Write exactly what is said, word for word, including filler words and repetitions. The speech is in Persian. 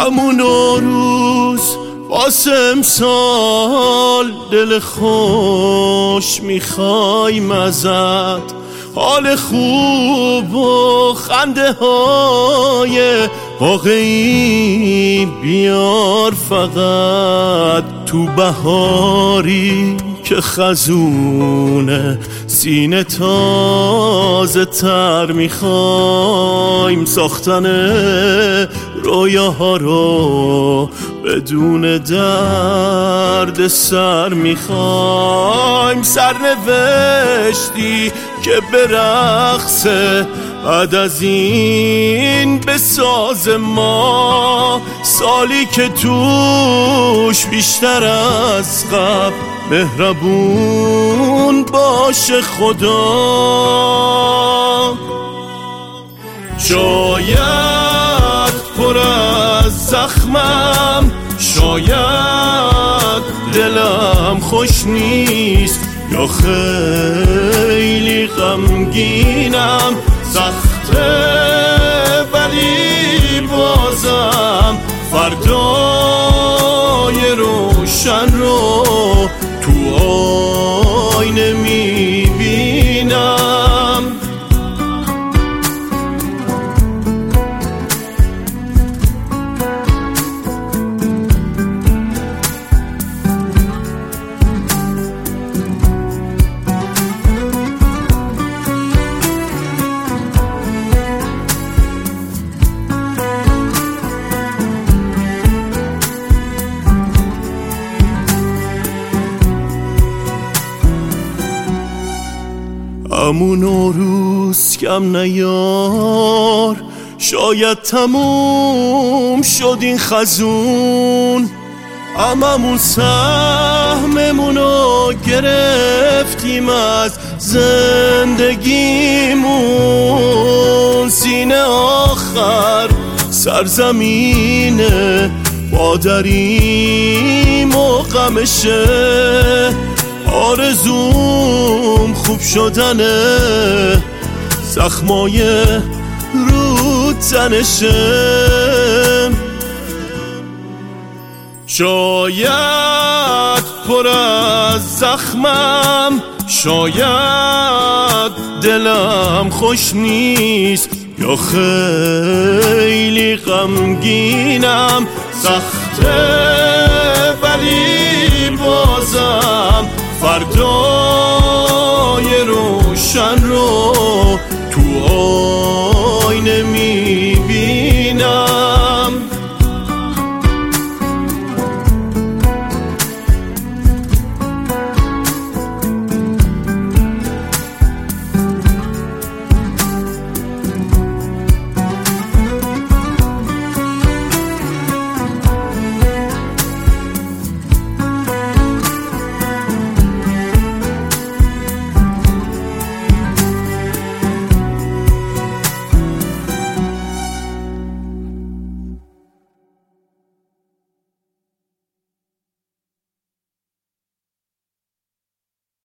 همون روز واسه امسال دل خوش میخوایم ازت، حال خوب و خنده های واقعی بیار فقط. تو بهاری که خزونه سینه تازه تر میخوایم، ساختن رویاها رو بدون درد سر میخوایم. سرنوشتی که به رقصه بعد از این بساز ما، سالی که توش بیشتر از قبل مهربون باشه خدا. شاید پر از زخمم، شاید دلم خوش نیست، یا خیلی غمگینم، سخته ولی بازم فردای روشن رو تو آینه میبینم. همون روز کم نیار، شاید تموم شد این خزون، هممون سهممونو گرفتیم از زندگیمون. سینه آخر سرزمینه مادریم و غمشه، آرزوم خوب شدنه، زخمای رو تنشه. شاید پر از زخمم، شاید دلم خوش نیست، یا خیلی غمگینم، سخته ولی بازم فردای روشن رو